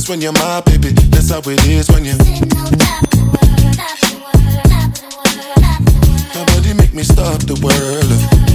when you're my baby. That's how it is when you. Nobody make me stop the world.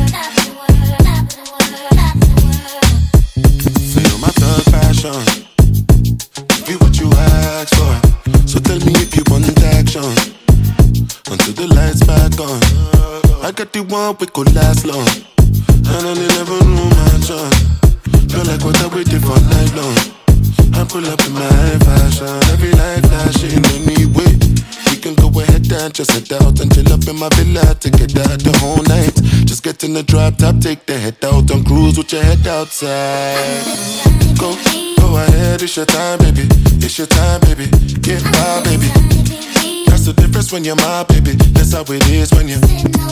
Feel my thug passion. Give you what you ask for. So tell me if you want action. Until the lights back on. I got the one we could last long. And I never knew my chance. Feel like what I waited for night long. I pull up in my fashion. Every light flashing anyway. We can go ahead and just head out and chill up in my villa to get out the whole night. Just get in the drop top, take the head out and cruise with your head outside. Go ahead, it's your time, baby. It's your time, baby. Get by, baby. That's the difference when you're my baby. That's how it is when you.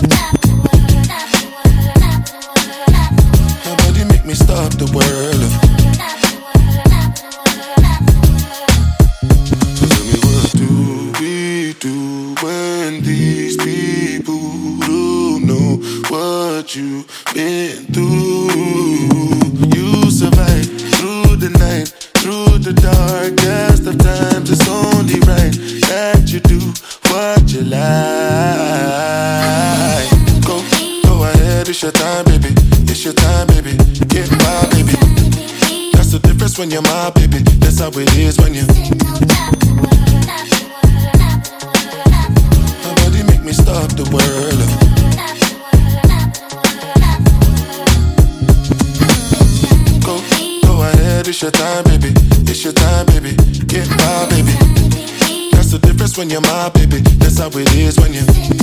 Nobody make me stop the world. So tell me, what do we do when these people don't know what you've been through? You survive through the night, through the darkest of times. It's only right that you do what you like. Go ahead, it's your time, baby. It's your time, baby. Get by, baby. That's the difference when you're my baby. That's how it is when you. Nobody make me stop the world. Go ahead, it's your time, baby. It's your time, baby. Get by, baby. That's the difference when you're my baby. That's how it is when you.